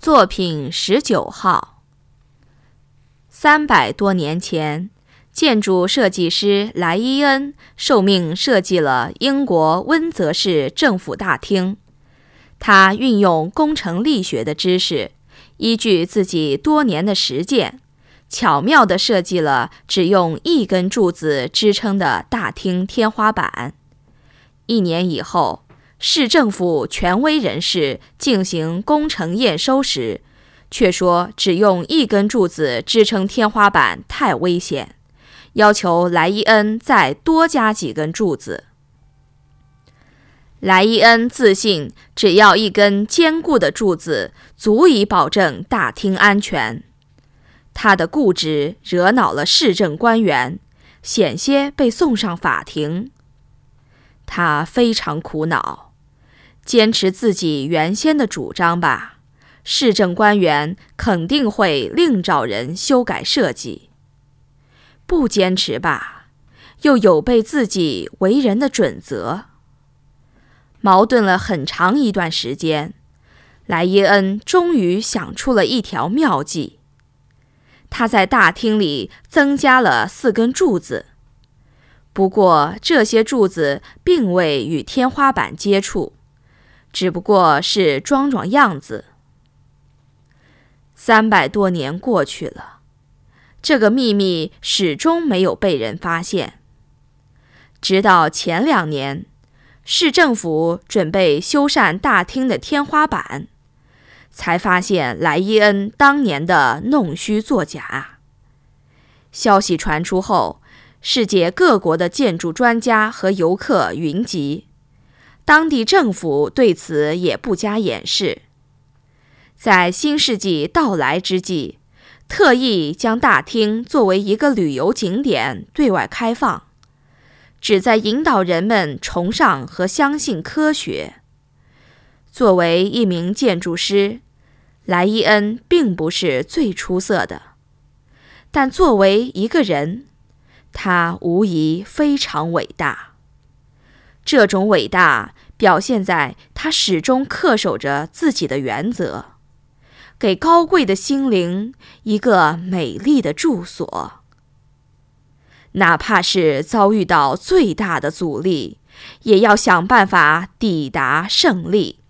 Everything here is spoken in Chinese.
作品19号。300多年前，建筑设计师莱伊恩受命设计了英国温泽市政府大厅。他运用工程力学的知识，依据自己多年的实践，巧妙地设计了只用1根柱子支撑的大厅天花板。1年以后，市政府权威人士进行工程验收时，却说只用1根柱子支撑天花板太危险，要求莱伊恩再多加几根柱子。莱伊恩自信，只要1根坚固的柱子足以保证大厅安全。他的固执惹恼了市政官员，险些被送上法庭。他非常苦恼，坚持自己原先的主张吧，市政官员肯定会另找人修改设计；不坚持吧，又有悖自己为人的准则。矛盾了很长一段时间，莱伊恩终于想出了一条妙计。他在大厅里增加了4根柱子，不过这些柱子并未与天花板接触，只不过是装样子。300多年过去了，这个秘密始终没有被人发现。直到前2年，市政府准备修缮大厅的天花板，才发现莱伊恩当年的弄虚作假。消息传出后，世界各国的建筑专家和游客云集，当地政府对此也不加掩饰。在新世纪到来之际，特意将大厅作为一个旅游景点对外开放，旨在引导人们崇尚和相信科学。作为一名建筑师，莱伊恩并不是最出色的，但作为一个人，他无疑非常伟大。这种伟大表现在他始终恪守着自己的原则，给高贵的心灵一个美丽的住所。哪怕是遭遇到最大的阻力，也要想办法抵达胜利。